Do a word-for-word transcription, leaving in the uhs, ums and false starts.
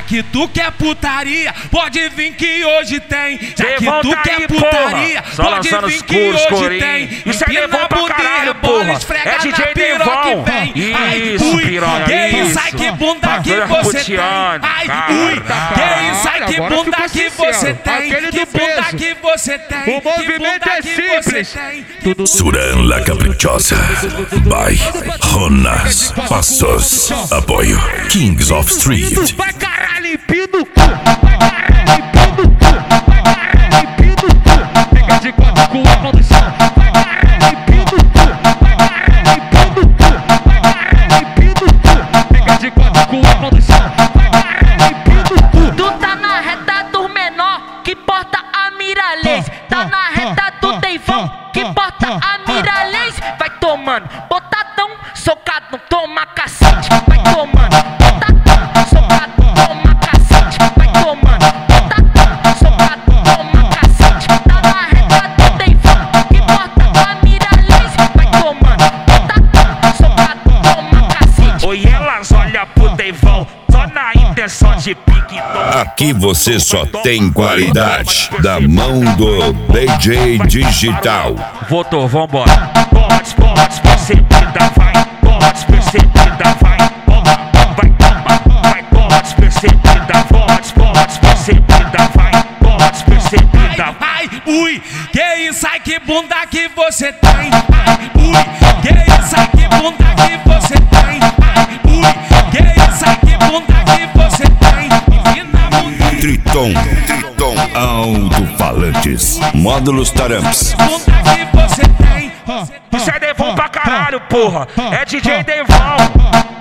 que tu quer putaria, pode vir que hoje tem. Já que Devon tu tá quer aí, putaria, porra. Só pode lançando vir os que curos, hoje corinho. tem. Isso é Empina Devon a pra bunda, caralho, rebola, porra. esfrega É D J na piroca Devon. que vem. Ai, Isso, ui, piranha, que isso, isso. ai que bunda que Bagulho você tem. puteando, Ai, cara. ui, que isso, ai que Agora bunda ficou que sincero. você tem. Aquele Que do bunda peso. que você tem. O movimento é simples. Suran La Caprichosa by Jonas Passos. Apoio Kings of Street. Vai caralho, empina o cu. Vai caralho, empina o cu. Vai caralho, empina o cu. Fica de quatro com a mão no chão. Vai caralho, empina o cu. Vai caralho, empina o cu. Vai caralho, empina o cu. Fica de quatro com a mão no chão. Vai caralho, empina o cu. Tu tá na reta do menor, que porta a Miralês. Tá na reta do Deivão, que porta a Miralês. Vai tomando, botadão, socadão, toma cacete. Vai tomando, botadão, socadão, toma cacete. Vai tomando, botadão, socadão, toma cacete. Tá na reta do Deivão, que porta a Miralês. Vai tomando, botadão, socadão, toma cacete. Oi, elas olham pro Devon, só na intenção de pique. Aqui você só tem qualidade da mão do D J Digital. Votou, vambora. Pode, pode, percebida, vai. Pode, percebida, vai. Vai, toma, vai, pode, percebida, pode, pode, percebida, vai. Pode, percebida. Ai, ui, que isso, ai que bunda que você tem. Ai, ui, que isso, ai que bunda que você tem. Ai, ui, que isso, ai que bunda que você tem. Empina a bunda. Triton, Triton, alto-falantes, módulos taramps. Bunda que você tem. Isso é Devon pra caralho, porra. É D J Devon.